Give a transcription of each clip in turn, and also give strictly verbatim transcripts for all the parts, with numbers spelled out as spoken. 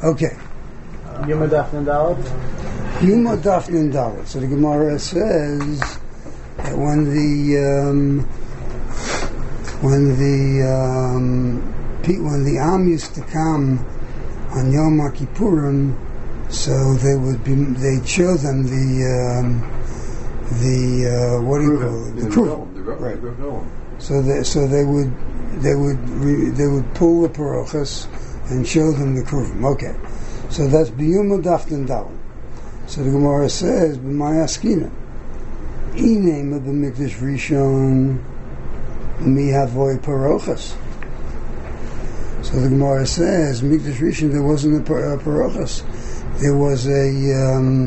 Okay. Yuma Dafnin Dalad? Yuma Dafnin Dalad. So the Gemara says that when the um, when the um, when the Am used to come on Yom Kippurim, so they would be they'd show them the um, the uh, what do you call it? The Kruvim. Right. So they so they would they would re, they would pull the parochas and show them the Kruvim. Okay. So that's Biyuma Daftin Dalad. So the Gemara says, B'may Askina, Inema b'mikdash Rishon mi havoy parochas. So the Gemara says, Mikdash Rishon, there wasn't a par- uh, parochas. There was a, um,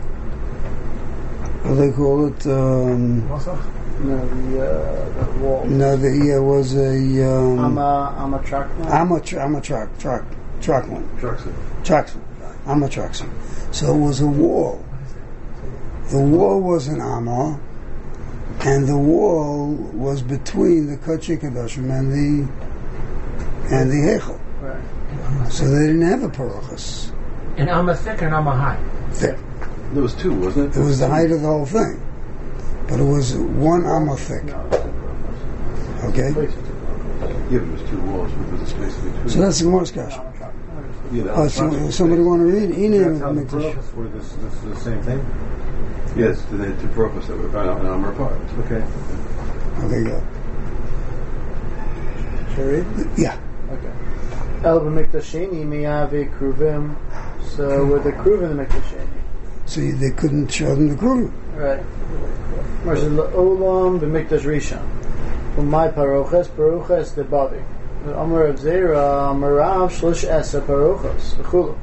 what do they call it? Um, No, the, uh, the wall. no, the, yeah, was a, um, Ama, Ama Track. Ama, Ama Track, Track, Track one. Trackson. Trackson. Amma Trackson. So it was a wall. The wall was an Amma, and the wall was between the Kodesh Kadoshim and the and the Heichel. Right. So they didn't have a parochas. An Amma thick or an Amma high? Thick. There was two, wasn't it? It was the height of the whole thing, but it was one Amma thick. No, it's a Okay. Yeah, but it was two walls, but there was a space between. So that's the Gemara's question. Yeah, that Oh, was so, project somebody space. want to read? Ine That's how the Mikdash. parochas were this, this is the same thing? Yes, then they had two purposes that were an armor apart. Okay. Okay, go. Should I read? Yeah. Okay. El b'mikdasheni miyave kruvim. So with the kruvim the mikdasheni. So you, they couldn't show them the Kruvim. Right. Versus olam b'mikdash rishon. Umay parochas parochas the body. The Amar of Zera Marav Shlish Esa parochas v'chulu.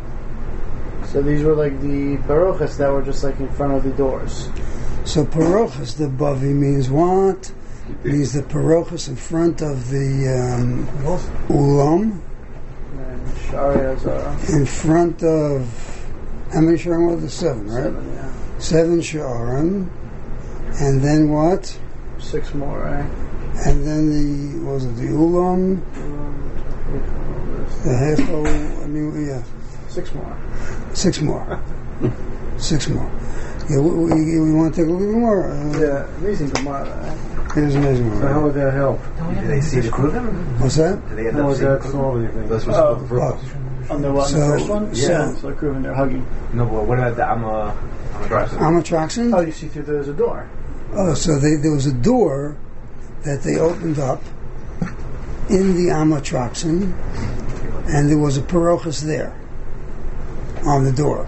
So these were like the parochas that were just like in front of the doors. So parochas, the bavi means what? Means the parochas in front of the um, ulam, And Sharia Zara. in front of, how many sharim were there? Seven, right? Seven, yeah. Seven sharim, and then what? Six more, right? And then the, what was it, the ulam, the heichel, I mean, yeah, Six more. six more. Six more. Yeah, we, we, we want to take a little more. Uh, Yeah, amazing Gemara, right? It is amazing. So how would that help? Did they see the Kruvim? What's that? Did they end How up would seeing that the solve anything? That's what's Oh. called the purpose. On the one, So- the first one? so- Yeah, so like proving they're hugging. No, but what about the Amma? Trackson. Amatraxin? Oh, you see through there's a door. Oh, so they, there was a door that they opened up in the Amatraxin, and there was a parochas there on the door.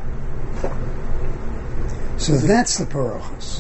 So that's the parochas.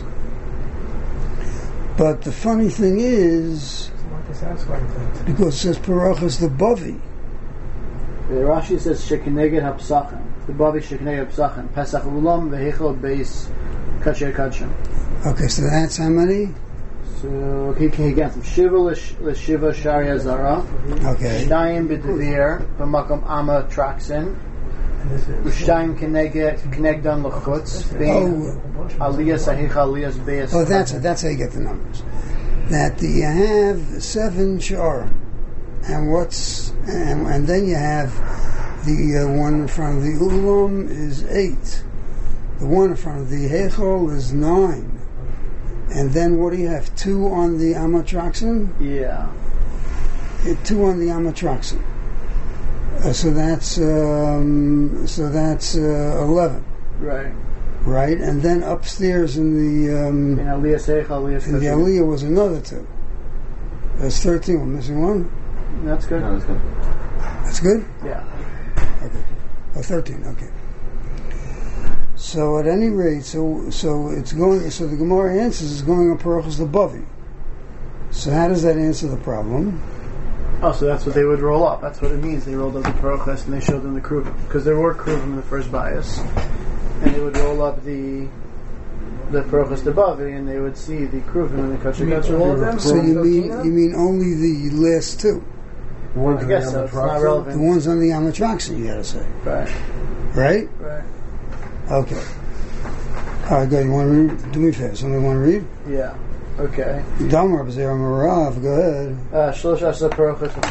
But the funny thing is, because it says parochas the bavi, The Rashi says shekineged hapsachim. The body shekineged hapsachim. Pesach ulam vehechel beis kacher kachim. okay, so that's how many? So he can get from shiva l'shiva sharia zara. Okay. Shtayim b'devir b'makom ama traxin. Shtayim keneged kenegdan l'chutz. Bein Oh, aliyas ahicha aliyas beis. oh, that's it. That's how you get the numbers. That the, you have seven sharim, and what's and, and then you have the uh, one in front of the ulam is eight. The one in front of the heichel is nine, and then what do you have? Two on the amatraxin. Yeah. Uh, Two on the amatraxin. Uh, so that's um, so that's uh, eleven, Right. right? And then upstairs in the um, Bein aliyas ahicha aliyas in the kachim. aliyah was another two. That's thirteen. We're missing one. That's good. No, that's good. That's good? Yeah. Okay. Oh, thirteen, okay. So at any rate, so so it's going, so the Gemara answers is going on Parochas the Bavi. So how does that answer the problem? Oh, so that's what they would roll up. That's what it means. They rolled up the parochas and they showed them the kruvim. Because there were kruvim in the first bias. And they would roll up the the parochas debavi and they would see the kruvim and the kachar kachar all of them. So you mean you mean only the last two? One I guess so. It's not The relevant. ones on the Amatraxin, you gotta say. Right. Right? Right. Okay. Alright, good. You want to read? Do me a favor. Somebody want to read? Yeah. Okay. Damar B'Zera Marav, go ahead. Uh, Shlosh Asa parochas v'chulu.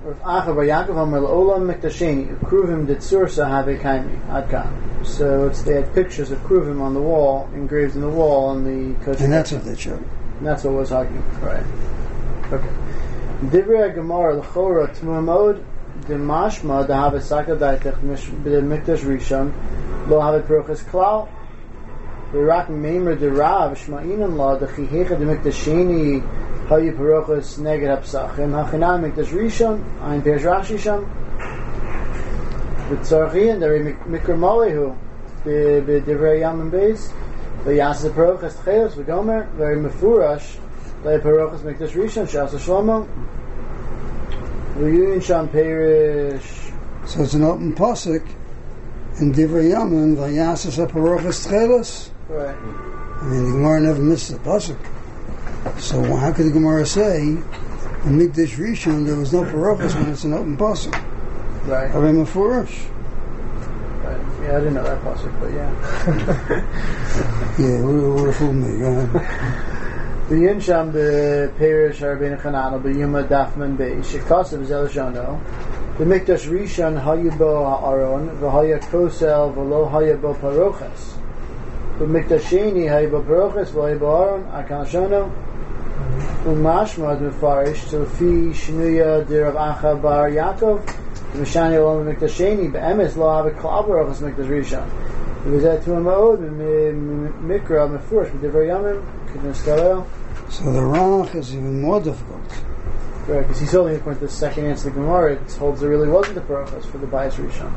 Rav Acha bar Yaakov Amar L'Olam Miktasheni Kruvim Ditsursa Have Kaimi Adkan. So it's they had pictures of Kruvim on the wall, engraved in the wall on the kosher. And that's what they showed. And that's what was arguing, right? Okay. Divrei Gemara L'Chora Tmamod Demashma Dehave Saka Daitech Mikdash Rishon Lo Have Peruchas Klal. V'rak Meimer Derav Shma'inam La Dechihecha Demiktasheni Hayu Peruchas Neged Hapsachim Hachinam Mikdash Rishon Ein Perish Rashi Sham V'tzarchian Dari Mikra Malehu B'divrei Yamim Beis V'yas Peruchas Tchelos V'gomer Very Mefurash Le Peruchas Mikdash Rishon Shas Shlomo V'yun Sham Perish. So it's an open pasuk in Divrei Yamim V'yas Peruchas Tchelos. Right. I mean, the Gemara never misses a pasuk. So how could the Gemara say in Mikdash Rishon there was no Peruchas when it's an open pasuk? Right. Are they mefurish? Right. Yeah, I didn't know that pasuk, but yeah. Yeah, would would have fooled me. Go ahead. V'yin sham b'perish Rabbeinu Chananel b'yuma dafman beis shekasav zel shono b'mikdash rishon hayu bo ha'aron v'haya kosel v'lo haya bo parochas b'mikdash sheni hayu bo parochas v'haya bo ha'aron akan shono u'mashmad mefarish so fi shnuya derav Acha bar Yaakov v'shani olam b'mikdash sheni b'emes lo hava klal parochas b'mikdash rishon v'zeh tu'am ma'od b'mikra mefurish b'divrei yamim k'den skalel. So the Rach is even more difficult. Right, because he's only according to the second answer to the Gemara, it holds there really wasn't the Peruchas for the Bayis Rishon.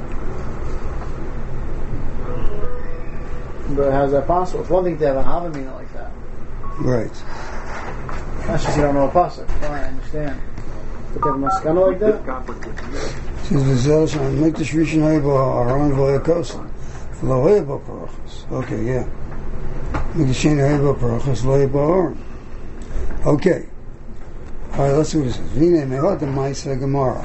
But how's that possible? It's one thing to have a Havamina like that. Right. That's just you don't know a pasuk. Fine, I understand. But to have a maskana like that? Says V'zel Sham Mikdash Rishon Haybo Aron V'haya Kosel Lo Haybo Peruchas. Okay, yeah. Mikdash Sheni Haybo Peruchas Lo Haybo Aron. Okay. All right, let's see what it says. V'nei mehod Maaseh Gemara.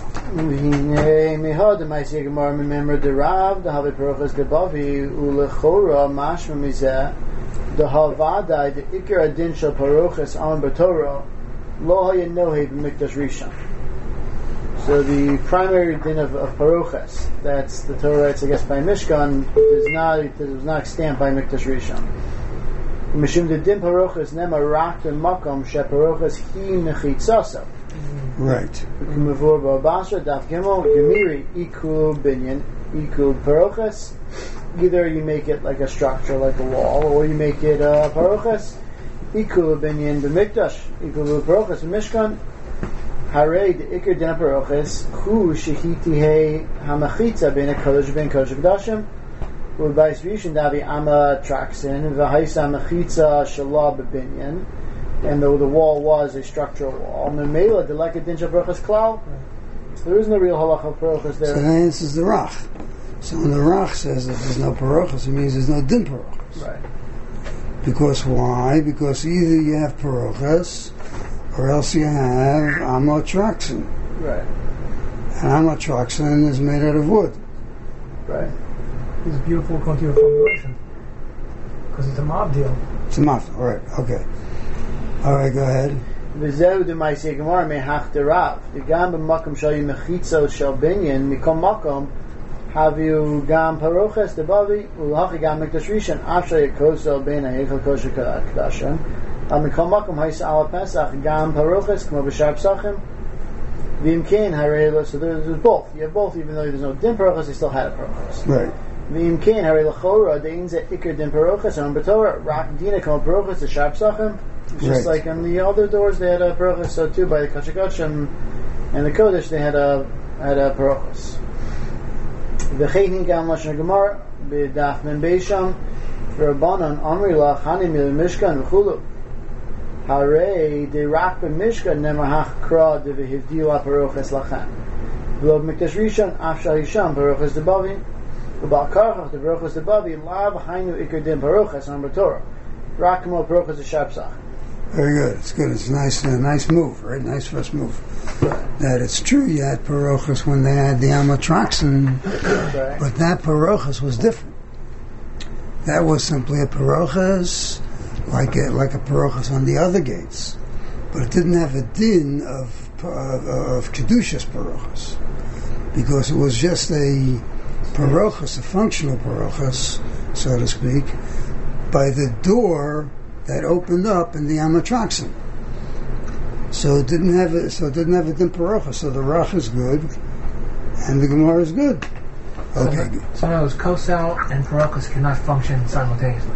V'nei mehod Maaseh Gemara Mememra Derav Dehave Peruchas Debavi Ulechora Mashma Mizeh Dehavadai Deikar Adin Shel Peruchas Aron B'Torah Lo Haya Nohe B'Mikdash Rishon. So the primary din of, of Peruchas, that's the Torah writes, I guess, by Mishkan, does not it does not extant by Mikdash Rishon. Mishum the din Peruchas nema rak b'makom she Peruchas hi mechitzasa. Right. Mavur ba'abasra daf gimel gemiri ikul binyan ikul Peruchas. Either you make it like a structure, like a wall, or you make it a Peruchas ikul binyan b'mikdash ikul Peruchas b'mishkan. Harei the ikar din Peruchas hu shehiti he hamachitza ben kodesh ben kodesh kedashim. With Bayis Rishon Davi Ama Traxin, V'haisa Mechitza Shallah B'Binyan, and though the wall was a structural wall, Memela Deleka Din Shel Peruchas Klal, there is no real halacha of Peruchas there. So that answers the Rach. So when the Rach says that there's no Peruchas, it means there's no Din Peruchas. Right. Because why? Because either you have Peruchas, or else you have Ama Traxin. Right. And Ama Traxin is made out of wood. Right. It's a beautiful continual formulation because it's a mob deal. It's a mouth. All right. Okay. All right. Go ahead. V'zeu d'maaseh Gemara mehach derav. V'gam b'makom shal yimechitzo shel binyan mikom makom haviu gam Peruchas debavi u'lachi gam Mikdash Rishon afshal yekosel ben ha'echel kosher kedashim al mikom makom haisa ala pesach gam Peruchas k'mo b'shar psachim v'im kein harei lo. So there's, there's both. You have both, even though there's no din Peruchas, they still had a Peruchas. Right. V'im kein harei l'chora dein ze ikar din Peruchas on b'torah rak dina k'mo Peruchas the shar psachim. It's just Right. like on the other doors they had a Peruchas, so too by the Kashakachim and the Kodesh they had a had a Peruchas. V'cheinin gam lashon Gemara b'daf men beisham v'rabbanon amri lach hanim il mishkan v'chulu harei de rak b'mishkan nemahach kra de v'hivdiu a Peruchas lachan v'lo b'mikdash rishon afshal hisham Peruchas debavi v'bal karchach de Peruchas debavi lav hainu ikar din Peruchas on b'torah rak k'mo Peruchas the shabsach. Very good. It's good. It's a nice, a nice move, right? Nice first move. That it's true. You had Peruchas when they had the Amatraxin, Right. but that Peruchas was different. That was simply a Peruchas, like a, like a Peruchas on the other gates, but it didn't have a din of uh, of Kedushas Parochas, because it was just a Parochas, a functional Parochas, so to speak, by the door that opened up in the Amatraxim. So it didn't have a, so it didn't have a Din Parochas, so the Rach is good, and the Gemara is good. Okay. So, so in other words, Kosel and Parochas cannot function simultaneously.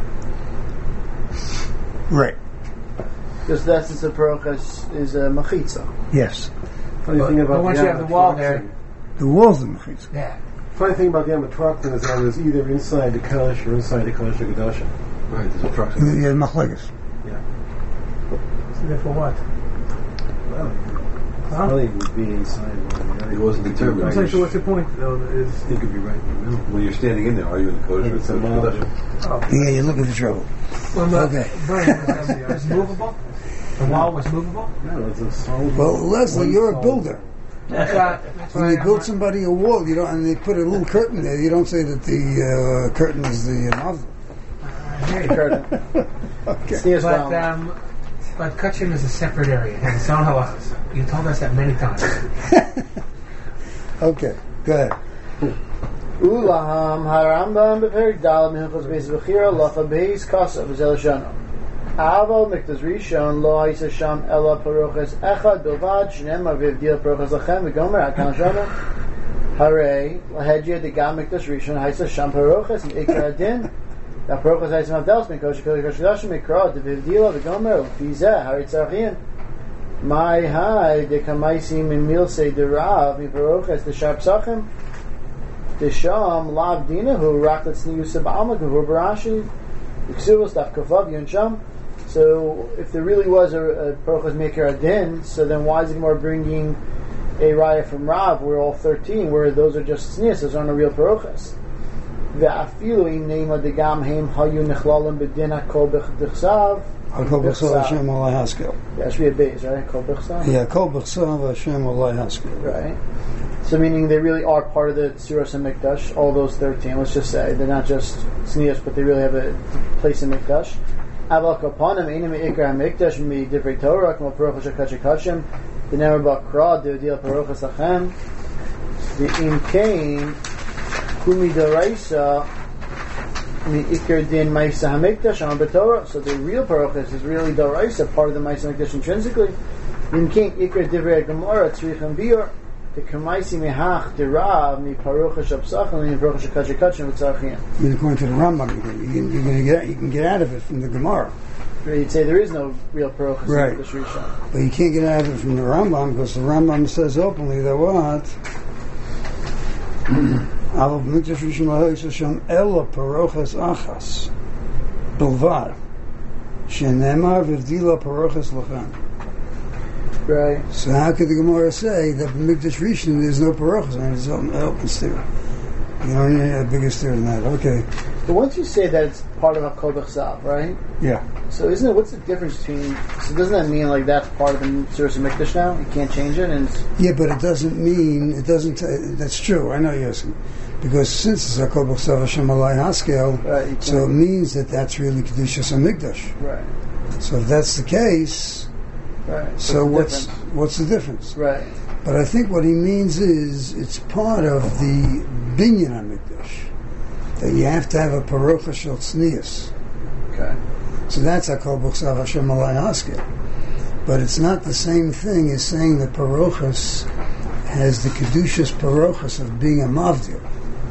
Right. Because the essence of Parochas is a Machitza. Yes. Funny But- thing about but once the you have the wall there- Amatraxim- The walls of Mechitza. Yeah. Funny thing about the Amatraxim is that it was either inside the Kodesh or inside the Kodesh Gadasha. Right, there's a truck. Yeah, Machlegas. So therefore what? Well, Huh? probably would be inside one or the other. It wasn't determined. I'm saying, so what's the point, though, is... You could be right in the middle. When you're standing in there, are you in the Kodesh? If it's a model. Oh. Yeah, you're looking for trouble. Well, no, Okay. Brian, was, was movable? The wall was movable? No, it's a solid. Well, Leslie, one you're a solid builder. wall. That's not... That's When why you I'm build not- somebody a wall, you don't, and they put a little curtain there, you don't say that the uh, curtain is the uh, novel. I hear you. Curtain. Okay. Sneers But, down. um, but Kachim is a separate area. It has its own halachas. You told us that many times. Okay, go ahead. Ulaham harambam beperik dal minchos beis bechira lacha beis kasa v'zel shana. Aval miktas rishon lo ha'isa sham ela paroches echad bilvad shnem aviv dil paroches lachem v'gomer akan shana. Hare lahedya de gam miktas rishon ha'isa sham paroches and ikar adin. Da paroches ha'isa mavdels mikosh kol yikosh mikra de viv dila v'gomer l'fizeh hare tzarchim. My high de kamaisim in milse de rav mi paroches de sharp sachem. The Sham Lav Dina who Raklat Sniusa Ba'alma who Barashi Ksuvos Daf Kafav Yun Sham. So if there really was a, a Parochas Maker Adin, so then why is the Gemara bringing a Raya from Rav? We're all thirteen, where those are just Snias, those aren't a real Parochas. The Afilu im Neima de Gam Haim Hayu Nechlalim Bedina Kol Bechsav. I'll call Bechsav Hashem Allah Haskel. That should be a base, right? Kol Bechsav. Yeah, call Bechsav Hashem Allah Haskel. Right. So meaning they really are part of the Tziras and Mikdash, all those thirteen, let's just say. They're not just Snias, but they really have a place in Mikdash. Aval Kapanim, Einim Ikar HaMikdash, Mi Divrei Torah, Kmo Parochas HaKach HaKachim, the Nemer Bakra, the Deal Parochas Lachem, the Im Kain, Kumi Doraisa, Mi Ikar Din Maisa HaMikdash, Am B'Torah. So the real Parochas is really Doraisa, part of the Maisa HaMikdash intrinsically. Im Kain Ikar Divrei Gemara, Tzrichem Bior, the Kamaisi Mihach, the Rav, Mi Parochas Shabsachim, Mi Parochas HaKach HaKachim, V'Tzarchim. I mean, according to the Rambam, you can, you can, you're gonna get, you can get out of it from the Gemara. You'd say there is no real Parochas Right. in the Rishon. But you can't get out of it from the Rambam, because the Rambam says openly that what? Aval b'mikdash rishon laha'is Hashem ela parochas achas bilvad shenemar v'vdila parochas lachem. Right. So how could the Gemara say that b'mikdash rishon there's no parochas? I mean, it's open, open steer. You don't need a bigger steer than that. Okay. But once you say that it's part of HaKol B'Chsav, right? Yeah. So isn't it, what's the difference between, so doesn't that mean like that's part of the Tziras and Mikdash now? You can't change it? And it's, Yeah, but it doesn't mean, it doesn't, uh, that's true, I know you're asking. Because since it's HaKol B'Chsav Hashem Alai Haskel, right, you so it can't- means that that's really Kedushas HaMikdash. right, So if that's the case, right. so the what's difference? what's the difference? Right, But I think what he means is it's part of the Binyan HaMikdash, that you have to have a Parocha Shel Tznius. okay. So that's HaKol B'Chsav Hashem Alai Haskel. But it's not the same thing as saying that Parochas has the Kedushas Parochas of being a Mavdil.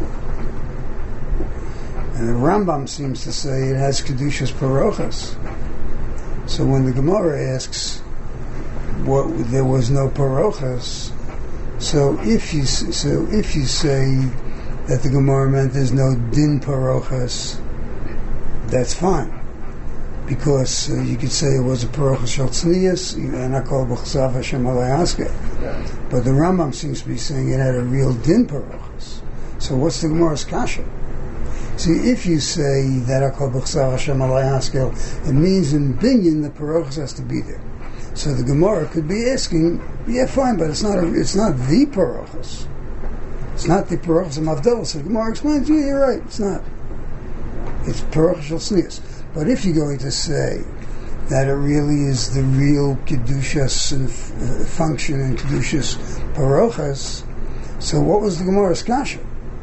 And the Rambam seems to say it has Kedushas Parochas. So when the Gemara asks what there was no Parochas, so if you s- so if you say that the Gemara meant there's no Din Parochas, that's fine. Because uh, you could say it was a Parochas Shel Tznius, and I call B'Chsav Hashem Alai Haskel. Yeah. But the Rambam seems to be saying it had a real Din Parochas. So what's the Gemara's kasha? See, if you say that I call B'Chsav Hashem Alai Haskel, it means in Binyan the Parochas has to be there. So the Gemara could be asking, yeah, fine, but it's not a, it's not the Parochas. It's not the Parochas of Mavdel. So the Gemara explains, yeah, you're right, it's not. It's Parochas Shel Tznius. But if you're going to say that it really is the real Kedushas and uh, function in Kedushas Parochas. So what was the Gemara's kasha?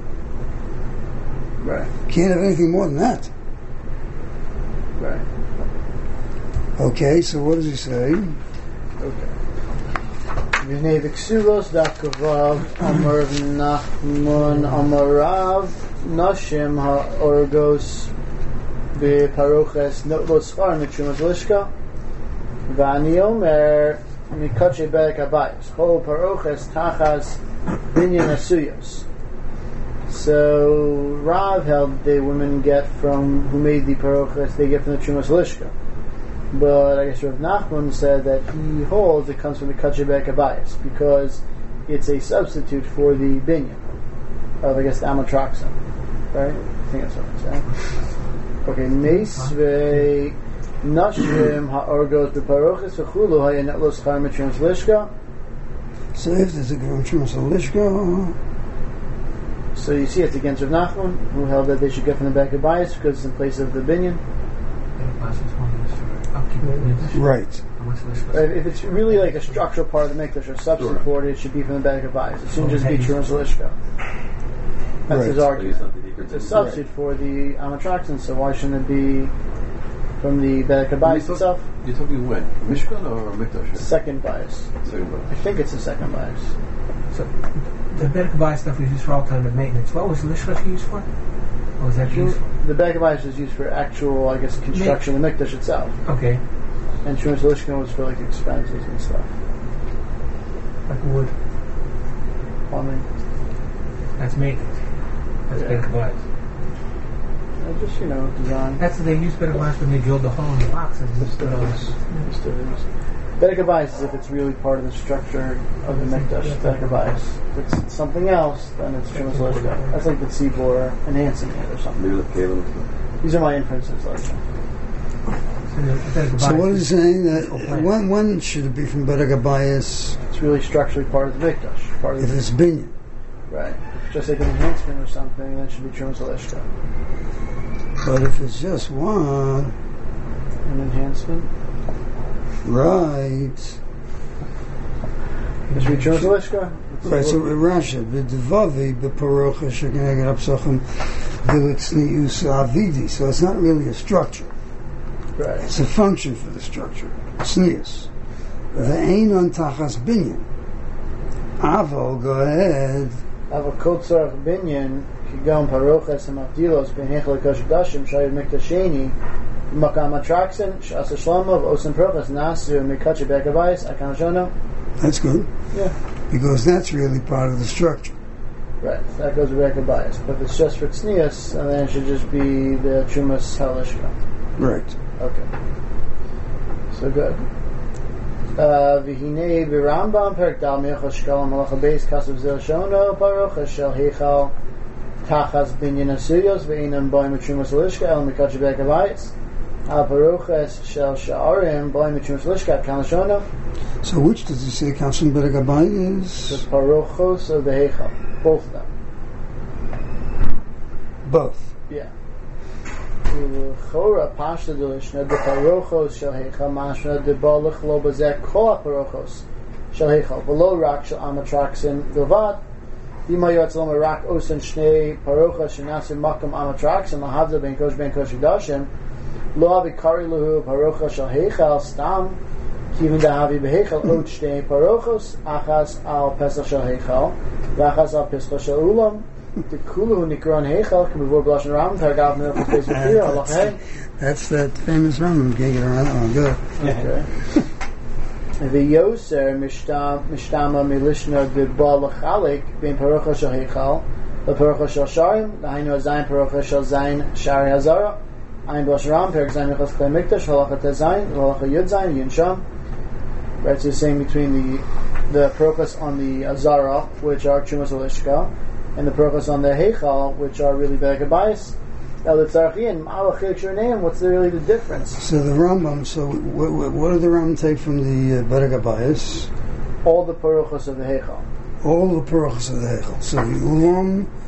Right. Can't have anything more than that. Right. Okay, so what does he say? Okay. V'nei v'ksulos da'kavav amar Nachman amarav nashim ha'orgos b'paroches lo tzchar mitrumas lishka v'ani omer mikache berek habayis chol paroches tachas binyan asuyos. So Rav held the women get from who made the paroches, they get from the trumas lishka. But I guess Rav Nachman said that he holds it comes from the Kachebek Abayis because it's a substitute for the binyan of, I guess, the Amatroxin. Right? I think that's what I'm saying. Okay, Meisvei Nashim Ha'orgos B'Paroches V'chulu Ha'yanet Lo Schar Mitrumas Lishka. So if there's a Trumas Lishka. So you see it's against Rav Nachman, who held that they should get from the back of bias because it's in place of the binyan. Right. If it's really like a structural part of the mikdash or substitute for it, it should be from the back of bias. It shouldn't just be Trumas Lishka. That's Right. his argument. It's a substitute for the Amatroxin, so why shouldn't it be from the back of bias itself? You're talking when? Mishkan or Mikdash? Second bias. Second I bias. think it's the second bias. So the Berkabah stuff was used for alternative maintenance. What was Lishka used for? What was that used for? The back of bias is used for actual, I guess, construction of the mikdash itself. Okay. And Trumas Lishka was for like expenses and stuff. Like wood. Plumbing. That's maintenance. That's Yeah. Berkabah. Uh, just, you know, design. That's what they use Berkabah when they drilled the hole in the boxes. Just the Just the Bedek bias is if it's really part of the structure of the mikdash. Bedek bias. If it's something else, then it's Trumas Lishka. That's like the tzibor enhancing it or something. Maybe the Kalim. These are my inferences, like that. So what is he saying? That when, when should it be from Bereg Bias It's really structurally part of the mikdash. Part of if the, it's binyan? right. If it's just like an enhancement or something, then it should be Trumas Lishka. But if it's just one, An enhancement. right? It should be Trumas Lishka. Right, so Rashi, b'devavi b'parocha shekeneged apsachim v'litznius avidi. So it's not really a structure; Right. it's a function for the structure. Tznius. Ve'ein on tachas binyan. Aval, go ahead. Ava kotzarach binyan kigam parochas hamavdilos ben hechel kosh dashim shayiv miktasheni makam atraxin shasa shlomo osim parochas nasu mikache bekavais akanashona. That's good Yeah. because that's really part of the structure. Right. That goes back to bias. But if it's just for tznius, then it should just be the Trumas Halishka. Right. Okay. So good. V'hinei v'Rambam perek dal miachal shkalam halacha beis kasav zel shono parocha shel heichal tachas binyan asuyos v'einam boim Trumas Halishka el mikache bekavais al parochas shel sha'arim boim Trumas Halishka kanashona. So which does he say comes from Bereg The Bias? parochos of the heichal, both of them. Both. Yeah. Chora pashta delishna de parochos shel heichal mashna de balach lo bazek kol parochos shel heichal v'lo rak shel amatraxin bilvad b'ma yotzlom rak osen shnei parochos shenasim makam amatraxin lahavza ben kosh ben kosh yidashim lo avikari luhu parochos shel heichal stam kivin dahavi beheichal ot shnei parochos achas al pesach shel heichal v'achas al pesach shel ulam. The kulu nikron heichal can be before blushing around. Targav milk is based on fear. Allah hey. That's that famous Rambam. Can't get around that one. Good. Okay. The yoser mishtama milishna de balachalik bein parocha shel heichal, the parocha shel sharim, the hainu zayin parocha shel zayin shari hazara, ayin blushing around. Perik zayin michas klei mikdash halacha tezayin, halacha yud zayin yin sham. Right. So you're saying between the the parochas on the azara, which are Trumas Halishka, and the parochos on the heichal, which are really Bereg Bias. What's the really the difference? So the Rambam. So what, what, what did the Rambam take from the uh, Bereg Bias? All the parochos of the heichal. All the parochos of the Heichal. So the Ulam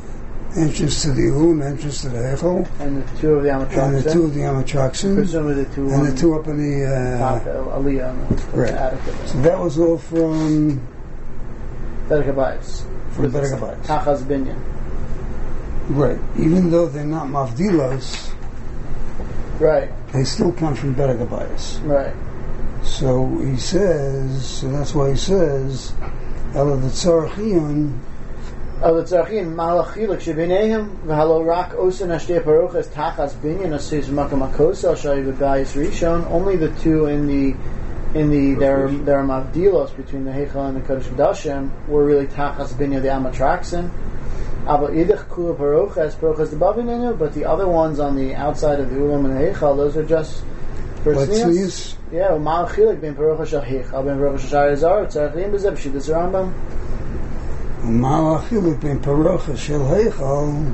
entrance to the Ulam, entrance to the Heichel, And the two of the and the two Amatraxin. of the Amatraxin, Presumably the two and on the two up in the. top, Uh, uh, Aliyah, and the, right. the attic of so it. that was all from Bedekabayis. from Bedekabayis. Tachas Binyan. Right. Even though they're not Mavdilos, Right, they still come from Bedekabayis. right. So he says, so that's why he says, Ela the Tzarachiyun. Oh, the Tzarachin, Malachilik Shebinehem, V'halo Rak Osen Ashtei Parochas Tachas Binyan Asis Makam Akosa Shayi V'Bayis Rishon. Only the two in the in the their their Mavdilos between the Heichal and the Kodesh Kodashim were really Tachas Binyan the Amatraxin. Aba Idich Kula Parochas Parochas the Bavinenu, but the other ones on the outside of the Ulam and the Heichal, those are just for What Tznius. Tznius? Yeah, Malachilik Ben Parochas Shal Heichal Ben Parochas Shal Zar Tzarachim B'Zeb Shidas Rambam. Malachilik ben Parocha Shel Heichal,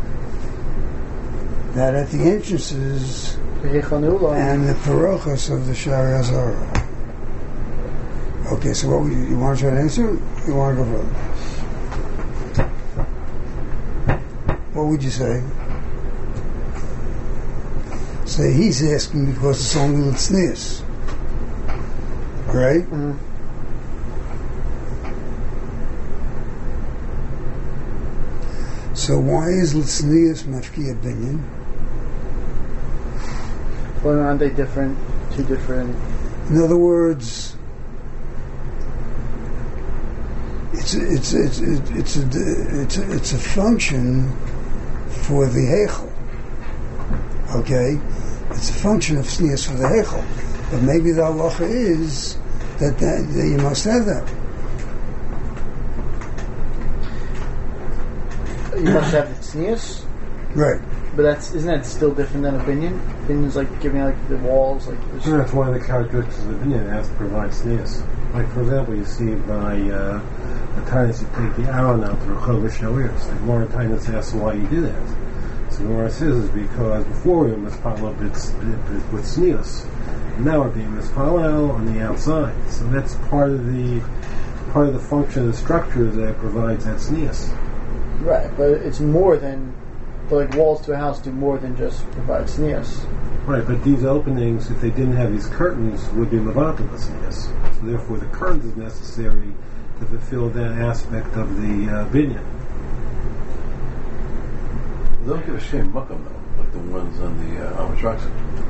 that at the entrances The Heichal Ulam. and the Parochas of the Shari Hazara. Okay, so what would you, you want to try to answer? You want to go further? What would you say? Say he's asking because it's only Litznius. Right? Mhm. So why is Litznius Mafkiya Binyan? Well, aren't they different? Two different. In other words, it's a, it's a, it's a, it's a, it's a, it's a function for the Heichel. Okay? It's a function of Snias for the Heichel. But maybe the halacha is that, that, that you must have that. You must have the tznius, Right. but that's isn't that still different than a binyan? Binyan's like giving like the walls, like there's, And that's one of the characteristics of the binyan. It has to provide sneas. Like, for example, you see by uh, the times you take the arrow out to Rechov Shalir. It's like more times asks why you do that. So the Gemara says is because before we were mispalel with sneas, now we're being mispalel on the outside. So that's part of the part of the function of the structure that provides that sneas. right, but it's more than, but like walls to a house do more than just provide tznius. Right, but these openings, if they didn't have these curtains, would be levatim sneas. So therefore, the curtains is necessary to fulfill that aspect of the uh, binyan. They don't give a shame muckam though, like the ones on the uh, Amatraxin.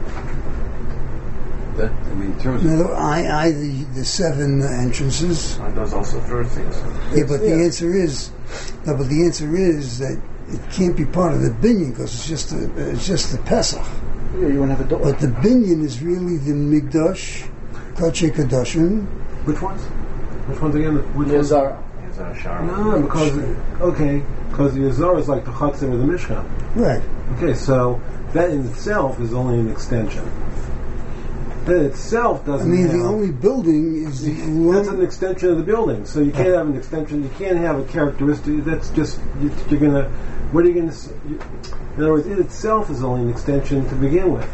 That, I mean, in terms of... Now, I, I, the, the seven entrances. Aren't those also third things? Yeah, but the Yeah. answer is, no, but the answer is that it can't be part of the binyan because it's just the, it's just the Pesach. Yeah, you wouldn't have a door. But the binyan is really the Migdash, Kache Kadashim. Which ones? Which ones again? Which ones? Yazara. Is that a shower? No, because, okay, because the Azar is like the Chatzim of the Mishkan. Right. Okay, so that in itself is only an extension. That itself I doesn't mean, have... the only building is the That's an Ulam. extension of the building. So you can't have an extension. You can't have a characteristic. That's just you, you're gonna. What are you gonna? s- You, in other words, it itself is only an extension to begin with.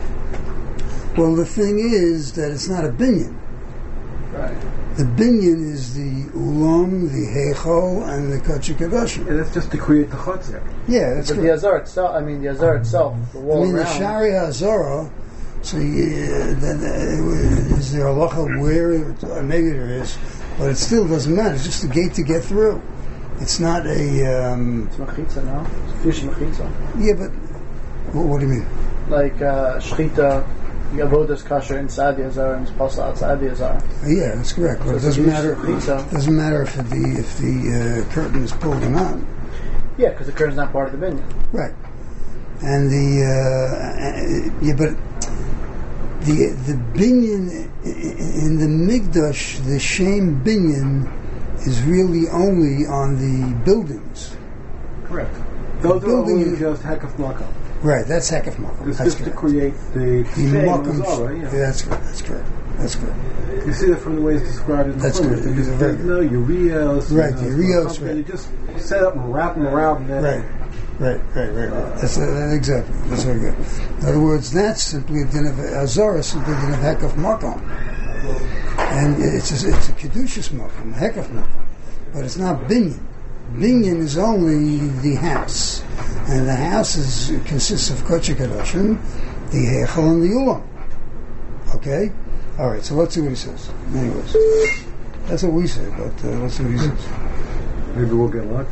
Well, the thing is that it's not a binyan. Right. The binyan is the Ulam, the Heichal, and the Kache Kadashim. And that's just to create the chutzner. Yeah, that's But the correct. Yazar itself, I mean, the Yazar itself, the I wall mean, the around. Shari Hazara. So, you, then, uh, is there a halacha where? It, uh, maybe there is, but it still doesn't matter. It's just a gate to get through. It's not a. Um, It's machitza, no? It's fish machitza. yeah, but what, what do you mean? Like uh, shchita, the avodas kasher inside the Yazar and it's possible outside the Yazar. Uh, yeah, that's correct. But So it it's doesn't a matter. pizza. It doesn't matter if the if the uh, curtain is pulled or not. Yeah, because the curtain's not part of the binyan. Right. And the uh, yeah, but the the binyan in the Migdash, the Shem binyan is really only on the buildings. Correct. Those are building only is- just hekaf makam. Right. That's Hekef Makom. It's That's just to correct. create the The same Makom. Azara, Yeah, yeah. that's correct. That's correct. That's correct. You see that from the way it's described in the That's Chumash. good. They just Very take, good. no, urios. Right, you the know, urios, something, right. You just set up and wrap them around. And then Right. Right, right, right, right. That's uh, exactly. That's very good. In other words, that's simply a din of Azara, simply a din of Hekef Makom. And it's a, it's a Kedushas Makom, a Hekef Makom. But it's not Binyan. binyan is only the house, and the house is consists of kodesh kadoshim, the heichal and the ulam. Okay, all right. So let's see what he says. Anyways, that's what we say, but uh, let's see what he says. Maybe we'll get lucky.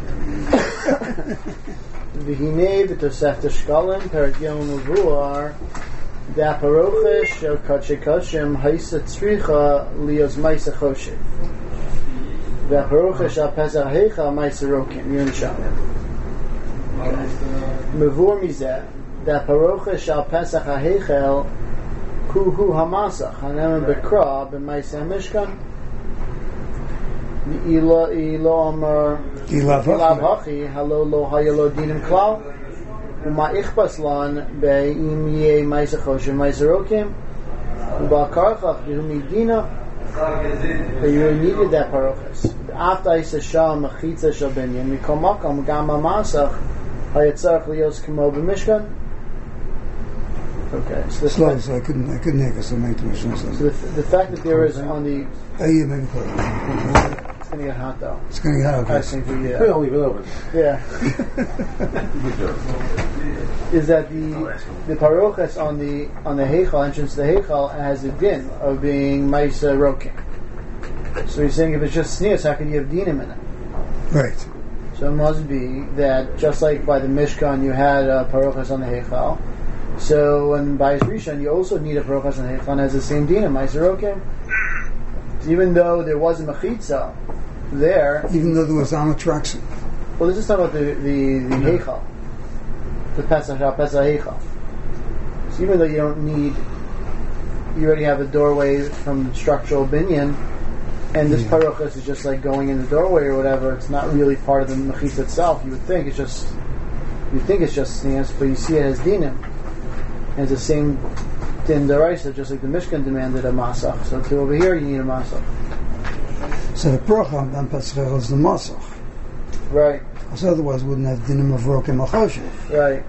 V'hinei b'tosefta shkalim perek yom uvuar da'paroches shel kodesh koshim haisa tzricha lios ma'isa choshev da'paroches shel pesach heicha ma'isa rokim yom shamim mevur mizeh da'paroches shel pesach heichel kuhu hamasach hanem bekra b'ma'isa mishkan Ilo ilo amar Ilav hachi halo lo hayalo dinim klal uma ichbas lan be im ye ma'isa choshev ma'isa rokim uba karchach b'humi dina you needed that parochas after isa shal machitza shal binyan mikol makom gam hamasach hayatzarach lios kamo b'mishkan. Okay, so the, Slow, fact, so I couldn't, I couldn't hear because I made too much noise. so the, the fact that there is on the Oh, yeah, maybe close. it's going to get hot though. It's going to get out. I Okay. think we, We yeah, don't leave it open. yeah. Is that the the parochas on the on the heichal entrance to the heichal has a din of being ma'isa rokim. So he's saying if it's just sneers, how can you have dinim in it? Right. So it must be that just like by the Mishkan you had uh, parochas on the heichal, so when by Rishon you also need a parochas on the heichal and has the same dinim ma'isa rokim. Even though there was a mechitza there, Even though there was Amatraxin. well, this is talking about the the, the heichal, the pesach pesach heichal. So even though you don't need, you already have a doorway from structural binyan, and this Yeah. parochas is just like going in the doorway or whatever. It's not really part of the mechitza itself. You would think it's just, you think it's just sneers, but you see it as dinim, and it's the same din deraisa, just like the Mishkan demanded a masach. So to over here you need a masach, So the Procham and Pesach is the Masach. right? Because otherwise we wouldn't have Dinim of Rokim Achoshev. Right.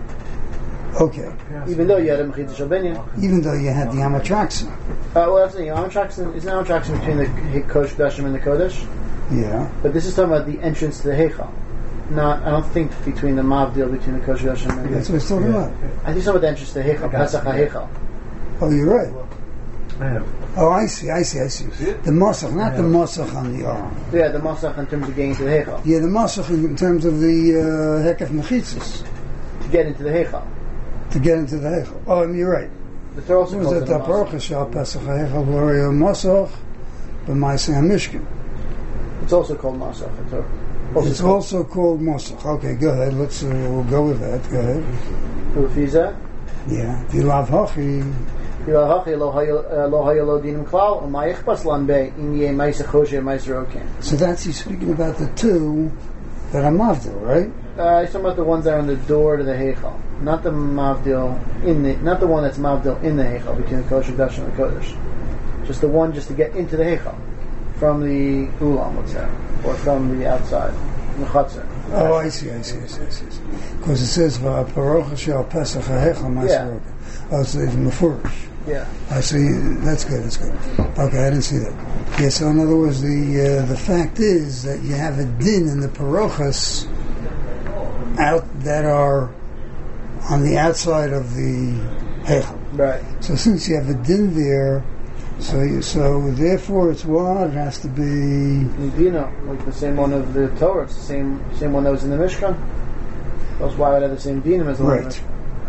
Okay. Even though you had a mechitza shabinyan. Even though you had the Amatraxin. Uh, well, that's the Amatraxin. It's an Amatraxin between the Kodesh Kodashim and the Kodesh, Yeah. but this is talking about the entrance to the Heichal. Not, I don't think between the Mavdil between the Kodesh Kodashim and the. That's what he's talking about. I think it's talking about the entrance to the Heichal, Pesach HaHeichal. Oh, you're right. I have. Oh, I see, I see, I see. The Masach, not the Masach on the arm. So yeah, the Masach in terms of getting to the Heichal, Yeah, the Masach in terms of the uh, Hekef Mechitzas. to get into the Heichal. To get into the Hechel. Oh, I mean, you're right. The Torah also Was calls it it the a Masach. Baruch Shal Pesach HaHechel Gloria Masach B'Maisei HaMishkan? It's also called Masach. The Torah. Also It's called also called Masach. Okay, go ahead. Let's uh, we'll go with that. Go ahead. Ufiza. Yeah. Vilav Hachi. Ilahachi lo haya lo haya lo dinim klal u'ma yichbas lan be im yeh ma'isa choshev ma'isa rokim. So that's he's speaking about the two that are Mavdil, right? Uh, he's talking about the ones that are on the door to the Heichal, not the Mavdil in the, not the one that's Mavdil in the Heichal between the Kodesh Kodesh and the Kodesh. Just the one just to get into the Heichal from the Ulam, let's say, or from the outside, the Chatzar. Oh, I see, I see, I see, I see. Because it says Baruch Shal Pesach HaHechel Ma'aseh Yeah. Rokim. Oh, so it's Mefurish. Yeah, I see. That's good. That's good. Okay, I didn't see that. Yeah. So in other words, the uh, the fact is that you have a din in the parochas out that are on the outside of the heichal. right. So since you have a din there, so you, so therefore it's what it has to be. Medina, like the same one of the Torah, it's the same same one that was in the Mishkan. That's why it had the same dinim as the one in the Right. Mishkan.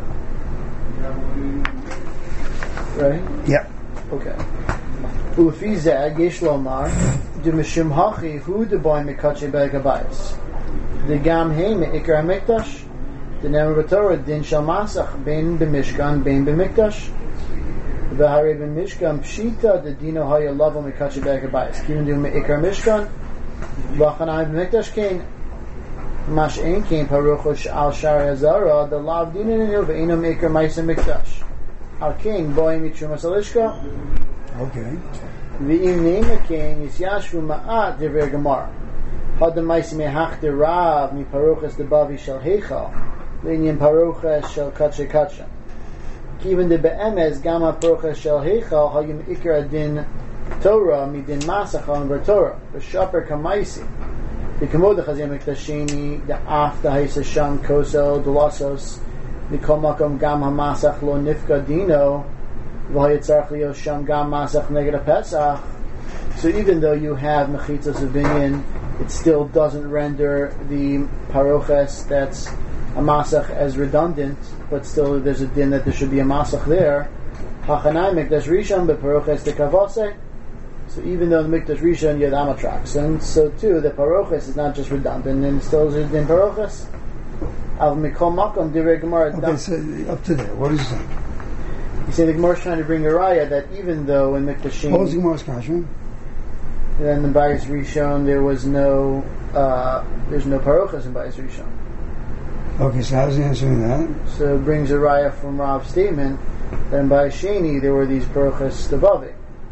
Right? Yep. Okay. Ufi zeh yesh lomar de mishim hachi hu de boy mekache bergabayis. The gam hey meikar hamikdash. The name of the Torah din shal masach ben b'mishkan ben b'mikdash. The hare b'mishkan pshita the dino haya lavo mekache bergabayis. Given do meikar mishkan. V'chanai b'mikdash kain. Mash ein kain paruchosh al shar hazara the lav dinin inu ve'ino meikar ma'isa mikdash. Al kain boy mitrumas alishka. Okay. V'im neima kain yisyashvu ma'at dever gemara. Had the ma'isa mehach de rav mi paruchas de bavi shel heichal le'inyan paruchas shel katshe katshe. Even the be'emes gama paruchas shel heichal hayim ikar adin Torah mi din masach on ver Torah v'shaper kamaisi The Kamod Chazia Miktashini, the After Haisa Sham Kosel Dulasos, the Komakom Gam Hamasach Lo Nifka Dino, Vahayitzarch Leo Sham Gam Masach Neged Pesach. So even though you have Mechitzas of Binyan, it still doesn't render the Paroches that's a Masach as redundant, but still there's a din that there should be a Masach there. Hachanai Mikdash Rishon, but Paroches de Kavase. So even though the Mikdash Rishon you had Amatraxon, so too the Paroches is not just redundant, and still is in Paroches. Av Mikol Makom Direi Gemara. Okay, so up to there. What is that? You say the Gemara is trying to bring a raya that even though in Mikdashim, What was the Gemara's kasha? then in Bayis Rishon there was no, uh, there's no Paroches in Bayis Rishon. Okay, so how's he answering that? So it brings a raya from Rav's statement that in Bayis Sheni there were these Paroches Devavi.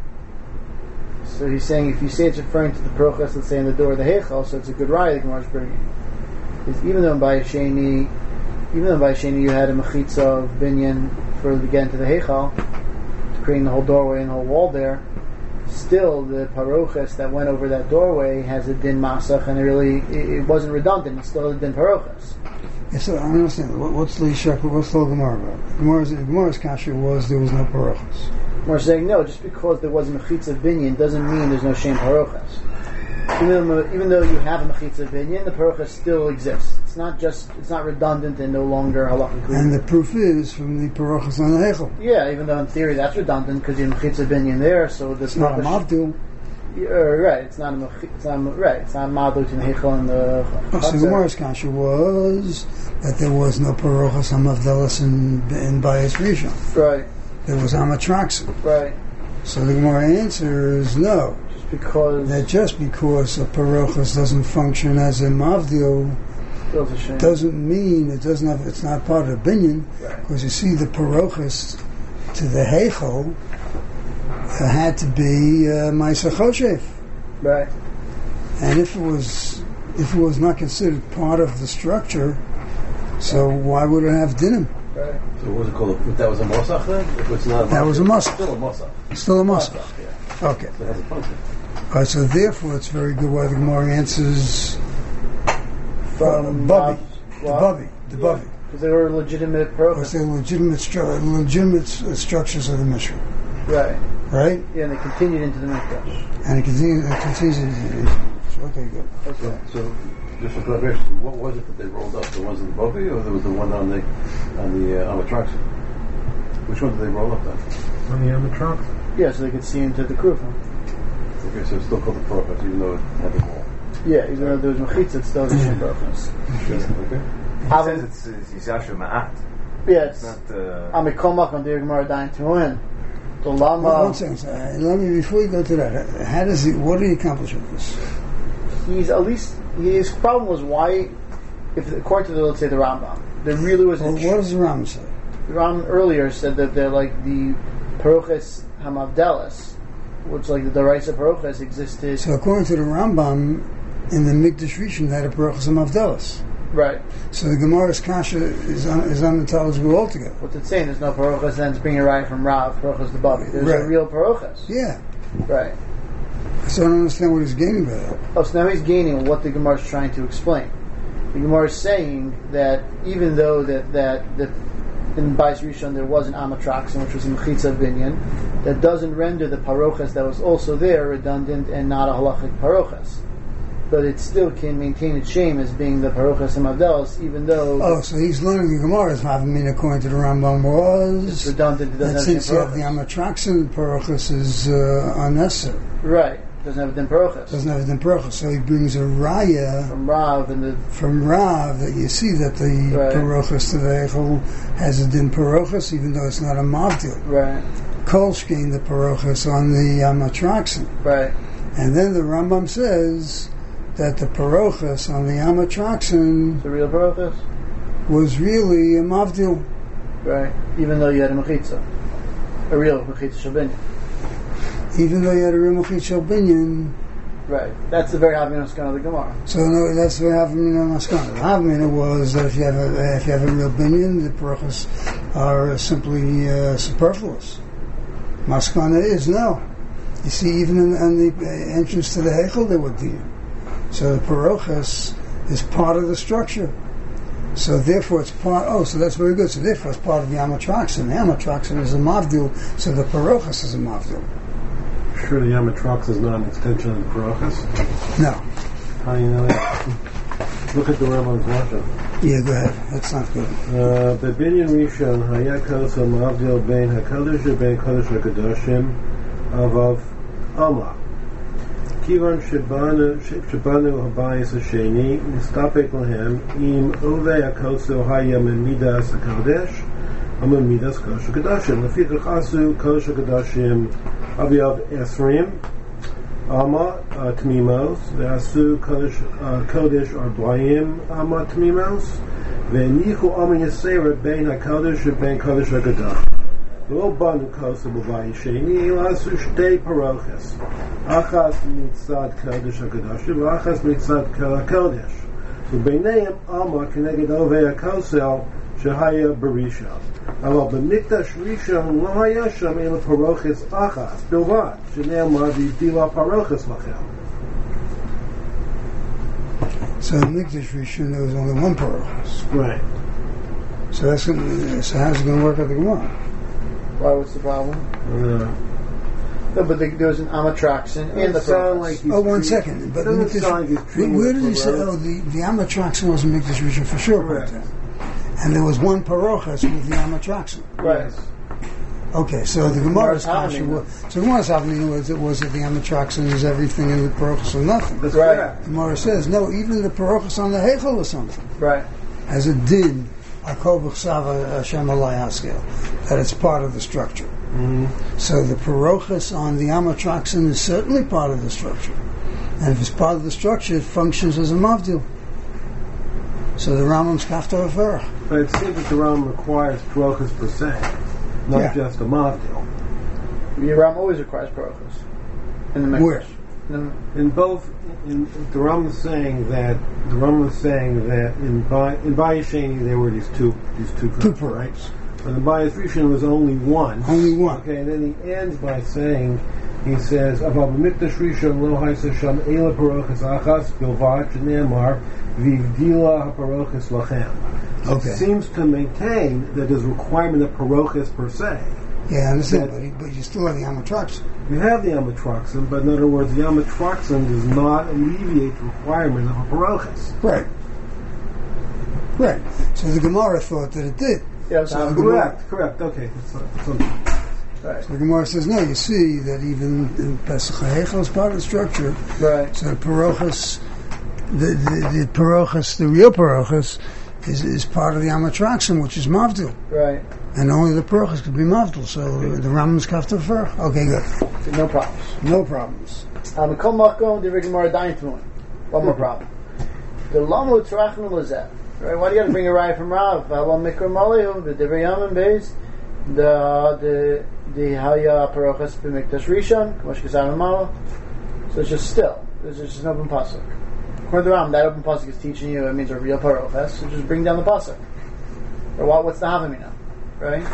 So he's saying if you say it's referring to the Paroches, let's say in the door of the Heichal, so it's a good raya the Gemara is bringing. Because even though in Bayis Sheni, even though in Bayis Sheni you had a Mechitza of Binyan for to get into the Heichal, to create the whole doorway and the whole wall there, still the Paroches that went over that doorway has a Din Masach, and it really, it, it wasn't redundant, it's still a Din Paroches. Yeah, so I don't understand. What, what's the Shek, what's the Gemara about? Gemara's, Gemara's kasha was there was no Paroches. We're saying no, just because there was a Mechitza of Binyan doesn't mean there's no Shem Paroches. Even though, even though you have a Mechitza of Binyan, the Paroches still exists. It's not just, it's not redundant and no longer halakhic. And the proof is from the Paroches on the Heichel. Yeah, even though in theory that's redundant because you have Mechitza of Binyan there, so this It's not a Mavdil. Yeah, right, it's not a Mechitza, it's not a, right, it's not a Mavdil between the Heichel and the Oh, so Chatzar. Gemara's kasha was that there was no Paroches on Mavdelis in, in Bayis Rishon. Right, There was Amatraxin. right. So the Gemara answers no. Just because That just because a Paroches doesn't function as a Mavdil feels a shame. doesn't mean it doesn't have, it's not part of Binyan, Right. because you see the Paroches to the Heichel uh, had to be uh, Maisa Choshev. Right, And if it was if it was not considered part of the structure, so why would it have dinim? right. So what was it called? If that was a Mosach then? If it's not a That was a Mosach. Still a Mosach. It's still a muscle. Yeah. Okay. So it has a function. All right, so therefore it's very good why the Gemara answers From Bubby. Rav's- The what? Bubby. The Bubby. Because they were legitimate Because Paroches. they're legitimate, stru- legitimate s- structures of the Mishnah. Right. Right? Yeah, and they continued into the Mikdash. And it continues, it continues. Okay, good. Okay. So, just for clarification, what was it that they rolled up? The ones in the Bobby, or there was the one on the on the uh, on the trucks? Which one did they roll up then? On the Amatrach? Yeah, so they could see into the Krufim. Okay, so it's still called the Prophet, even though it had the wall. Yeah, even though there was Mechitza, it's still the Shem Paroches. Okay. He How- says it's, it's Yisashu Ma'at. Yes. It's not, uh... I'm a Komak on the Gemara Dain Tuhin. The One Lama, second. Uh, let me, before you go to that, how does he, what did he accomplish with this? he's at least, his problem was why, if according to the, let's say the Rambam, there really was Well, a what does the Ram say? The Ram earlier said that they're like the Paroches Hamavdelis, which like the Daraisa Paroches existed. So according to the Rambam, in the Mikdash Rishon, they had a Paroches and Mavdelis. Right. So the Gemara's kasha is, un, is unintelligible altogether. What's it saying? There's no Paroches, then it's bringing a right from Rav, Paroches the Bobby. There's Right. a real Paroches. Yeah. Right. So I don't understand what he's gaining by that. Oh, so now he's gaining what the Gemara is trying to explain. The Gemara is saying that even though that that, that in Bais Rishon there was an Amatraxin, which was a Mechitza of Binyan, that doesn't render the Paroches that was also there redundant and not a halachic Paroches. But it still can maintain its shame as being the Paroches and Mavdelis, even though Oh, so he's learning the Gemara's Havamina according to the Rambam it's was redundant, it that doesn't have since you have the Paroches. Amatraxin, Paroches is uh, unnecessary. Right. Doesn't have a din Paroches. Doesn't have the Paroches. So he brings a raya From Rav and the from Rav that you see that the Right. Paroches to the Eichel has a din Paroches, even though it's not a Mavdil. right, Kolshkein the Paroches on the Amatraxin. right, And then the Rambam says that the Paroches on the Amatraxin the real Paroches. was really a Mavdil. Right. Even though you had a Mechitza, a real Mechitza Shabin. Even though you had a real Mechitza Binyan. Right. That's the very Havamina Skana of the Gemara. So no, that's what Havamina Maskana. Havamina was that if you have a, if you have a real Binyan, the Paroches are simply uh, superfluous. Maskana is no. You see, even in, in the entrance to the Heichel, they were dear. So the parochas is part of the structure. So therefore it's part, oh, so that's very good. So therefore it's part of the Amatroxin. The Amatroxin is a Mavdil, so the parochas is a Mavdil. Sure, the Amatrox is not an extension of the parochas? No. How do you know that? Look at the Rambam's Lashon. Yeah, go ahead. That's not good. Uh, Bebinyan Rishon, Haya Kosa Mavdil Ben HaKadosh Ben Kodesh HaKadoshim Avav Ama. Kivan Shabanu Shabanu Habayis Hasheni Nistapek Lahem Im Ove HaKoso Haya Midas HaKadosh Ama Midas Kodesh HaKadoshim Lefik Chasu Kodesh HaKadoshim Aviav Esrim Ama Tmimos Ve'asu Kodesh Kodesh Arba'im Ama Tmimos Ve'nichu Ama Yisera Ben HaKadosh Ben Kodesh HaKadosh Lo Banu Kosa B'Vai Sheni Elasu Shtei Paroches Achas Mitzad Kodesh HaKadosh V'achas Mitzad Kodesh So Beineim Ama Keneged Ovei HaKosel Shehaya Berisha אבל במקדש ראשון לא היה שם אלא פרוכס אחת בלבד, שנאמר והבדילה פרוכס לכם. So in Mikdash Rishon there was only one parochas. Right. So that's gonna, so how's it going to work at the Gemara? Why? What's the problem? Uh, No, but the, there was an Amatroxin in the sound parochas. like he's Oh, one treating- second. But doesn't Mikdash, sound like he's where, treating where it did he say? for Oh, the the Amatroxin was in Mikdash Rishon for sure. Correct. Right there. And there was one parochas with the Amatroxin. Right. Yes. Okay, so the Gemara's Gemara's kasha Havamina. was so the Gemara's Havamina was it was that the Amatroxin is everything and the parochas are nothing. That's Right. correct. The Gemara says no, even the parochas on the Heichel is something. Right. As a din, Akol B'Chsava Hashem Alai Haskel, that it's part of the structure. Mm-hmm. So the parochas on the Amatroxin is certainly part of the structure. And if it's part of the structure, it functions as a mavdil. So the Rambam's kafta referah. But it seems that the Ram requires parochas per se, not Yeah. just a mavdil. Yeram always requires parochas in the Mikdash. Where? In In both, in, the Ram is saying that the Ram is saying that in Ba- in Bayesheni there were these two these two Two groups, right? parochas. But in Bayis Rishon was only one. Only one. Okay, and then he ends by saying, he says, "About Mikdash Rishon lo haisa sham ela parochas achas bilvad shene'amar v'ivdila haparochas lachem." Okay. It seems to maintain that there's a requirement of parochas per se. Yeah, I understand, That- but, but you still have the Amatroxin. You have the Amatroxin, but in other words, the Amatroxin does not alleviate the requirement of a parochas. Right. Right. So the Gemara thought that it did. yeah, So so, the Gemara- Correct, correct. Okay, that's, that's, right. The Gemara says, no, you see that even in Pesach HaHeichel is part of the structure. Right. So the parochas, the, the, the parochas, the real parochas, is, is part of the Amatroxin, which is Mavdil. Right. And only the parochas could be Mavdil. So the Rambam's kafta referah. Okay, good. No problems. No problems. Um, Kol Makom, the Gemara Dain Tmuin. One more problem. The Lamu Tzrachnu Lazeh. Right? Why do you got to bring a raya from Rav? Well, Mikra Malihu, the Divrei Yamim Beis, the the the Haya Parochas B'Mikdash Rishon, K'mosh K'zayim Mala. So it's just still. There's just an open pasuk. According to Ram, that open pasuk is teaching you it means a real Parochas. So just bring down the pasuk. Or what? What's the Havamina? Right?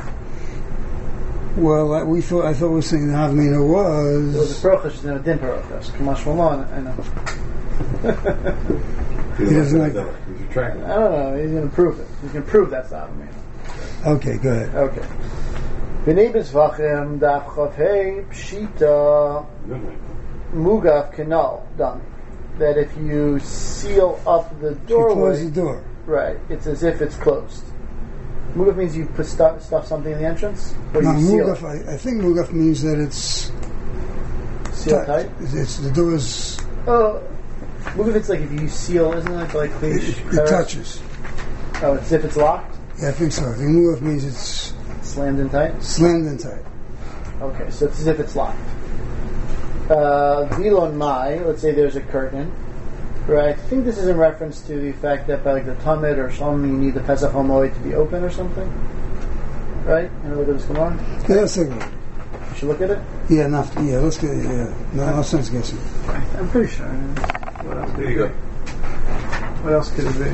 Well, I, we thought I thought we were saying the Havamina It was was. a Parochas, just no din Parochas. K'mosh Malon, I know. He doesn't like that. He's retracting. I don't know. He's going to prove it. He's going to prove that's the Havamina. Okay, go ahead. Okay. V'nebes v'achem daf chav hey pshita mugaf kenal dami. That if you seal up the You close doorway, the door. right, it's as if it's closed. Mugaf means you put stuff, stuff something in the entrance, or No, you seal mugaf, I, I think mugaf means that it's it. Seal tight. It's, it's the door's. Oh, mugaf. It's like if you seal, isn't it like the It, it touches. Oh, it's as if it's locked, Yeah, I think so. I think mugaf means it's slammed in tight. slammed in tight. Okay, so it's as if it's locked. Uh, Vilon Mai, let's say there's a curtain. Right, I think this is in reference to the fact that by like the Talmud or Shalom, you need the Pesach HaMoed to be open or something. Right? You know, look at this Gemara. Yeah, let's take a look. You should look at it. Yeah, enough. Yeah, let's get. Yeah, no, no sense guessing. I'm pretty sure. What else? There you go. What else could it be?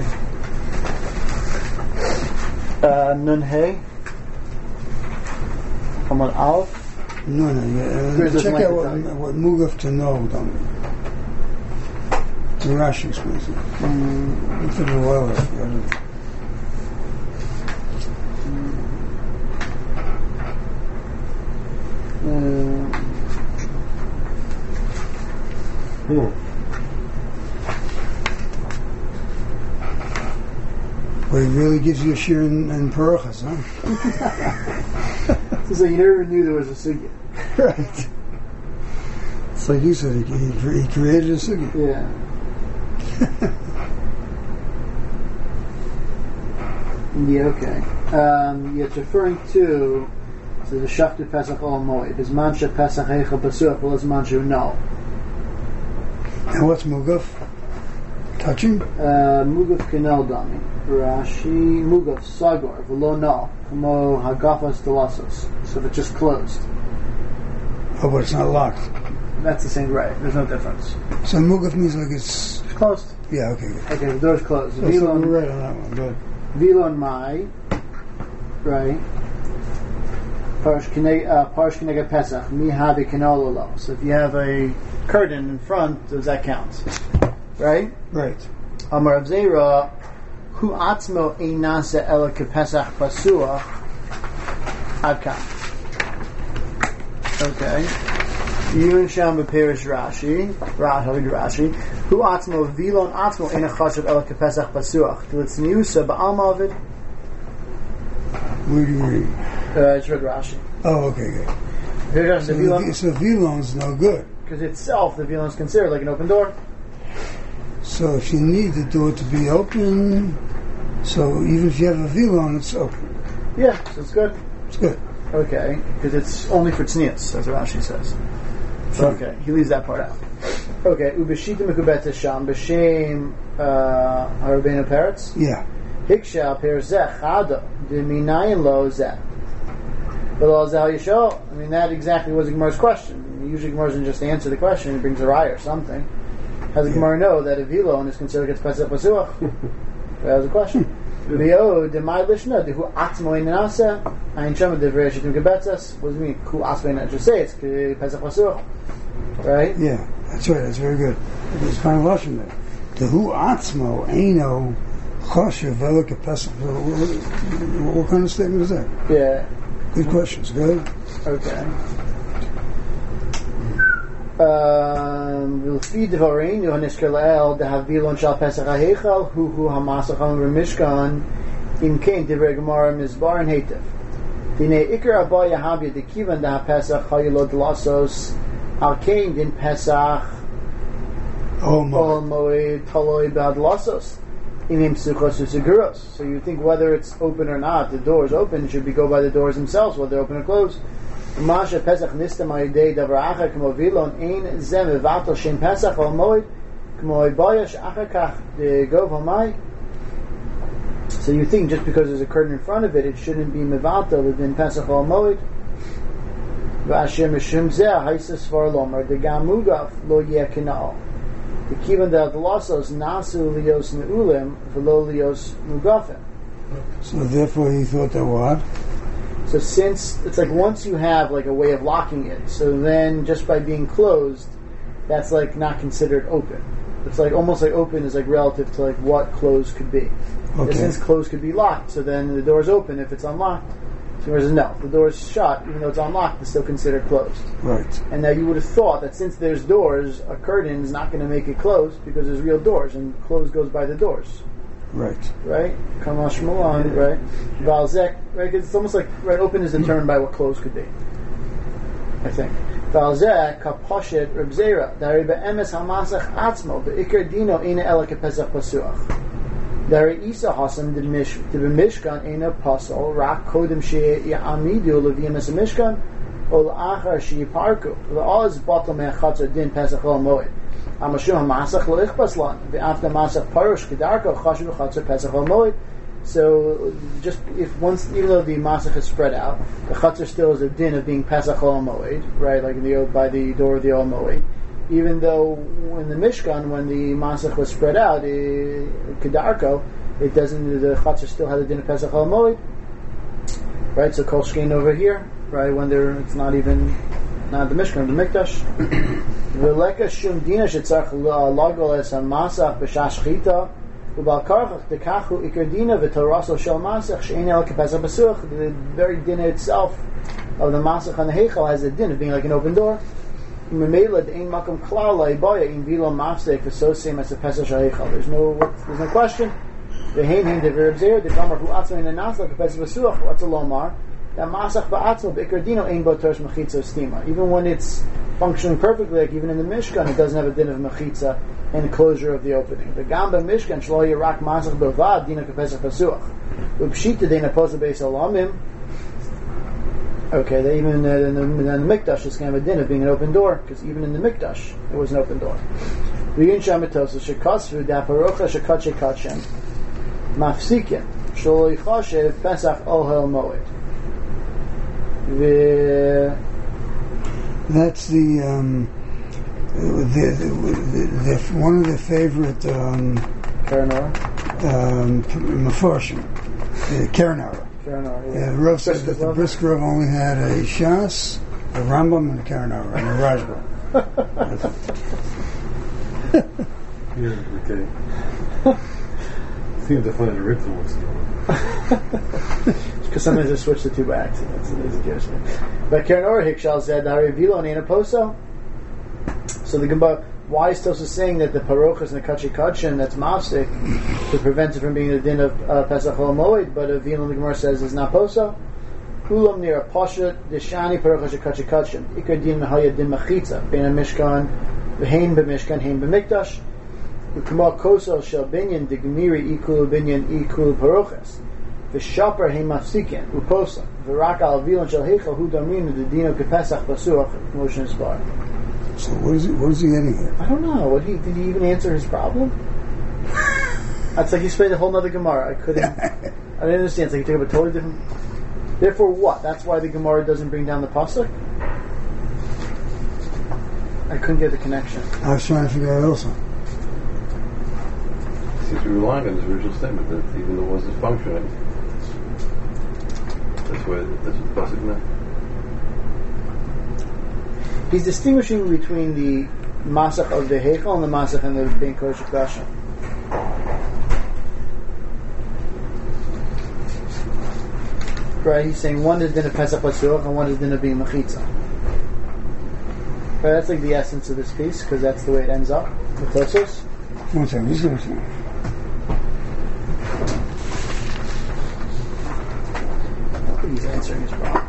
Uh, Nun Hey. Hamad Aleph. No, no. Yeah, Here's uh, this check mic out to what, tell you. what mugaf to know. Don't. the Rashi explains it. Mm, it took a while. I forgot it. Uh, Hmm. But he really gives you a shir in, in Peruchas, huh? so you never knew there was a sugya. Right. It's like you said, he, he, he created a sugya. Yeah. Yeah, okay. Um, yeah, it's referring to so the Shachtu Pesach Ol Moed. Is Mansha Pesach Heicha Basuach, well, is Mansha No. And what's Mugaf? Touching? Uh, Mugaf Kinel Dami. Rashi Mugaf Sagor V'lo No. Kamo Hagafas Delasos. So if it's just closed. Oh, but it's not locked. That's the same, right? There's no difference. So Mugaf means like it's... It's closed. Yeah, okay, good. Okay, the door's closed. So, so Vilon, we're right on that one, good. Vilon Mai. Right. Parsh Kinega Pesach. Mi Habi Kinololo. So if you have a curtain in front, does that count? Right? Right. Amar Rav Zera, Hu Atzmo Einase Ela Kepesach Pasua Adkan. Okay. Yun Sham Beperish Rashi, Rashi, Rashi, Hu Atzmo Vilon Atzmo Eina Chashav Ela Kepesach Pasuach. Tlitz Ba'al Mavid. Where do you read? Uh, it's read Rashi. Oh, okay, good. Here's So, the the, Vilon, so Vilon's no good. because itself, the Vilon is considered like an open door. So if you need the door to be open, so even if you have a Vilon, it's open. Yeah, so it's good. It's good. Okay, because it's only for tznius, as Rashi says. Sure. Okay, he leaves that part out. Okay, ubeshita mekubet sham b'shem harabenu peretz Yeah. hiksha perzeh chada deminayin lo zeh. But all zeh yishol. I mean, that exactly was the Gemara's question. I mean, usually Gemara doesn't just answer the question; he brings a raya or something. How does the Gemara know that a vilon is considered gets pesach pasuach? That was a question. V'yo demai lishna dehu atzmo inanasa ayin shama devrei shitim kebetzas. What does it mean? Ku atzmo inanasa. Just say it's pesach pasuach, right? Yeah, that's right. That's very good. There's kind of Russian there. The who atzmo eino choshev velike pesach. What what kind of statement is that? Yeah. Good questions. Good. Okay. Um, L'fi Devareinu Hanisker La'el Dehav Vilon Shal Pesach HaHeichal Hu Hu HaMasach HaMim Mishkan Im Kein Divrei Gemara Mizbar and Heitev Dinei Iker Abaya Havya Dekivan Deha Pesach Hayilot Lasos Al Kein Din Pesach Oh, Ol my. Moed Taloi Bad Lasos Inim Suchos Usuguros. So you think whether it's open or not, the door is open, it should be go by the doors themselves, whether they're open or closed. Masha Pesach Nistam Ayidei Davaracha Kmo Vilon Ein Zem Evatel Shem Pesach Al Moed Kmo Ibayash Achakach De Gov Hamai. So you think just because there's a curtain in front of it, it shouldn't be Mevatel within Pesach Al Moed. V'Asher Mishum Zeh Haisas Var Lomer De Gam Mugaf Lo Yeh Kinal. The Kivan Da Delasos Nasu Lios Neulim V'Lo Lios Mugafim. So therefore he thought that what? So since it's like once you have like a way of locking it, so then just by being closed, that's like not considered open. It's like almost like open is like relative to like what closed could be. Okay. Since closed could be locked, so then the door's open if it's unlocked. So he says no, the door's shut, even though it's unlocked, it's still considered closed. Right. And now you would have thought that since there's doors, a curtain is not going to make it closed because there's real doors, and closed goes by the doors. Right. Right? Kamash Mulan, right? Valzek, right? 'Cause it's almost like, right, open is determined by what closed could be. I think. Valzek, Kaposhet, Reb Zera, Dari Be'emes HaMasach Atzmo, Be'ikar Dino, Ina Ela Kepesach Pasuach. Dari Isa Hasam, the Mishkan, Ina Pasal, Rak Kodim Shea Ya'amidu, Leviamis Mishkan, Ol Achar Shea Parku. All is Batal Me'achatzer Din Pesach Ol Moed. Amashum Masach Lo Ichbas Lan. After Masach Parush Kedarko Chashu Chatzer Pesach Al Moed. So just if once, even though the Masach is spread out, the Chatzer still is a din of being Pesach Al Moed, right? Like the by the door of the Al Moed. Even though in the Mishkan, when the Masach was spread out, it, Kedarko, it doesn't. The Chatzer still had a din of Pesach Al Moed, right? So Kol Shkein over here, right? When there, it's not even not the Mishkan, the Mikdash. V'leka shum dina shetzarch lagol es ha-masach b'shash chita u'bal karchach dekachu ikar dina v'toraso shel masach she'en el kepesach b'suach. The very dinner itself of the masach and the heichal has a din of being like an open door. Memela de'ein makom klal la'ibaya in v'lo mafsek so same as the pesach heichal. There's no there's no question. The hein hein de verabzer the gamar hu atzma in the nasach kepesach b'suach. What's a lomar? That masach ba'atzma b'ikar dino ein bo torsh mechitza stima. Even when it's functioning perfectly, like even in the Mishkan, it doesn't have a din of mechitza and the closure of the opening. The Gamba Mishkan shlo yirak masach b'vad dina kepesach b'suach. U'pshita dina posa beis alamim. Okay, they even in the, in the, in the Mikdash is kind of a din of being an open door, because even in the Mikdash it was an open door. V'yin shamitosa shekasvu da parocha shekat shekatchem mafsikin shlo yichashev pesach ohel moed. The That's the, um, the, the, the, the one of the favorite um, Karanor. um, Mefarshim, the Karanara. Karanor. Yeah, the Rav says that the Brisker Rav only had a Shas, a Rambam, and a Karanara, and a Rajba. Yeah, okay. Seems to find a ritual once in a while. Because sometimes I switch the two by accident. That's the gives me. But Karen Or Hikshal said Hari Vilo Nina Poso. So the Gemara, why is Tosa saying that the parochas and the kachi kachin that's mafsik to prevent it from being a din of uh, Pesach Hol Moed, but a Vilo the Gemara says is not Poso. Kulam near a poshet deshani parochas and kachi kachin ikar din mehaya din machitza bein a mishkan v'hein b'mishkan hein b'mikdash u'kama koso shel binyan digmiri ikul binyan ikul parochas. The shopper he mafsikin uposa v'rak al vilon shel heichal hu damrin the dino kepesach basuach motion is bar. So what is it? What is he getting here? I don't know. What he did he even answer his problem? That's like he explained a whole nother Gemara. I couldn't. I didn't understand. It's like he took up a totally different. Therefore, what? That's why the Gemara doesn't bring down the pasuk. I couldn't get the connection. I was trying to figure out also. Seems to be relying on his original statement that even though it wasn't functioning, that's why that's what the pasuk meant. He's distinguishing between the masach of the heichal and the masach and the bein kodesh kodashim. Right? He's saying one is din of pesach basuach and one is din of being mechitza. Right? That's like the essence of this piece because that's the way it ends up. The Tosos. One second, just one second. I think he's answering his problem.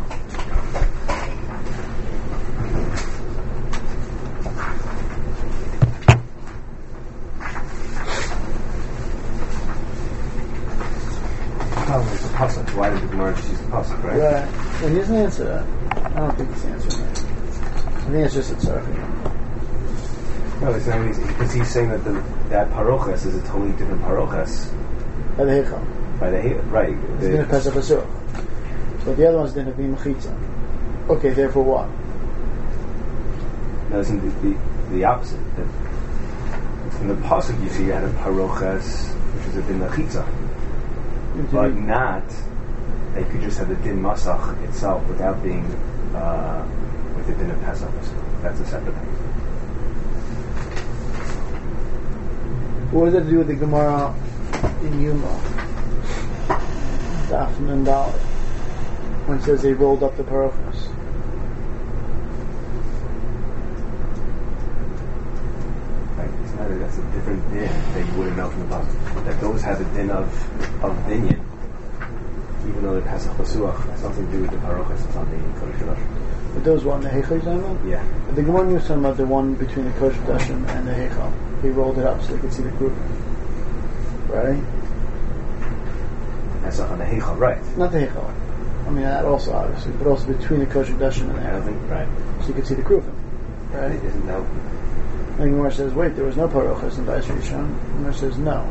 Oh, it's a pasuk. Why did the Gemara just use the pasuk, right? Right. Well, he doesn't answer that. I don't think he's answering that. I think it's just a tzarech. No, it's not easy because he's saying that the, that parochas is a totally different parochas By the heichal. by the he- right. It's The- din of pesach basuach. But the other one's din of being mechitza. Okay, therefore what? No, isn't the, the, the opposite. That in the pasuk you see you had a parochas, which is a din mechitza, but not. They could just have the din masach itself without being uh, with the din of pesach. That's a separate thing. What does that do with the Gemara in Yuma? Daf and Dalet. When it says they rolled up the parochas. Right? It's not, that's a different din that you wouldn't know from the pasuk. That those have a din of of binyan, even though they're pesach basuach, has something to do with the parochas. It's not the kodesh kodashim. But those one, the heichal you're talking about? Yeah. But the Gemara was talking about the one between the kodesh kodashim and the heichal. He rolled it up so they could see the group. Right? Pesach on the heichal, right? Not the heichal. I mean, that also obviously, but also between the kodesh kodashim and the I don't heichal. think right. So you could see the group. Right? Isn't that And the Gemara says, wait, there was no parochas in Bais Rishon. The Gemara says, no.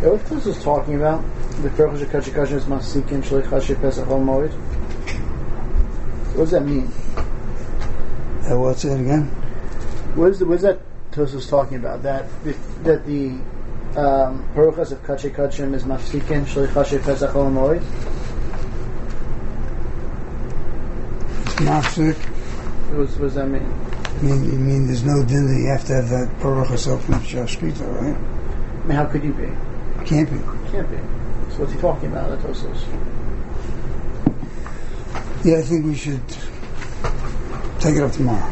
Yeah, what this is talking about? The Peruchas HaKadosh HaKadosh is Masikin Shlich Hashem Pesach Chol Moed. What does that mean? Uh, what's it again? What is, the, what is that Tosos talking about? That the, that the um, Peruchas of Kache Kachim is Mafsikin Shlich Hashem Pesach Chol Moed? Mafsik. What does, what does that mean? I mean, you mean there's no din that you have to have that Baruch open at Shashkita, right? I mean, how could you be? Can't be. Can't be. So what's he talking about, that Tosos? Yeah, I think we should take it up tomorrow.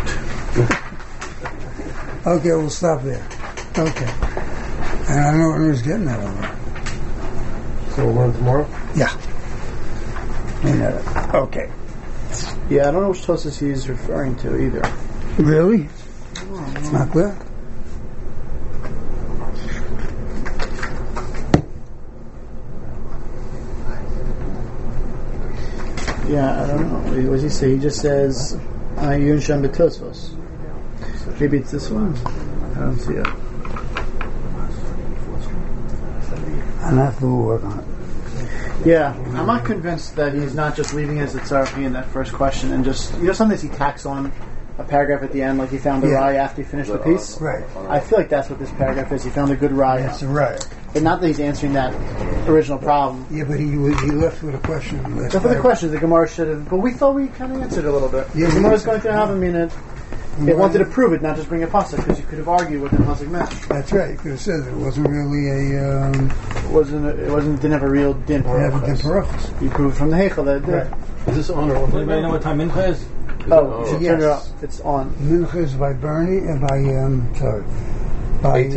Okay, we'll stop there. Okay. And I don't know what Ruth's getting at over there. So we'll learn tomorrow? Yeah. You know that. Okay. Yeah, I don't know which Tosos he's referring to either. Really? It's not clear? Yeah, I don't know. What does he say? He just says, Yun Shem B'Tosfos. Maybe it's this one. I don't see it. And after we'll work on it. Yeah, I'm not convinced that he's not just leaving it as a tzarfi in that first question and just, you know, sometimes he tacks on a paragraph at the end, like he found a Yeah. raya after he finished the piece. Right. I feel like that's what this paragraph is. He found a good raya. That's right. But not that he's answering that original problem. Yeah, but he he left with a question. Last So for the time. questions, the Gemara should have, but we thought we kind of answered a little bit. Yeah, the we Gemara's did. going to have a minute. They wanted to prove it, not just bring a pasuk, because you could have argued what the pasuk meant. That's right. You could have said it wasn't really a um, It wasn't. It wasn't. Didn't have a real din have a parachas. Parachas. You proved from the heichal that it did. Right. Is this on or Does anybody know what time Mincha is? Oh, you should turn it Yes. up. It's on. Mincha is by Bernie and by um sorry by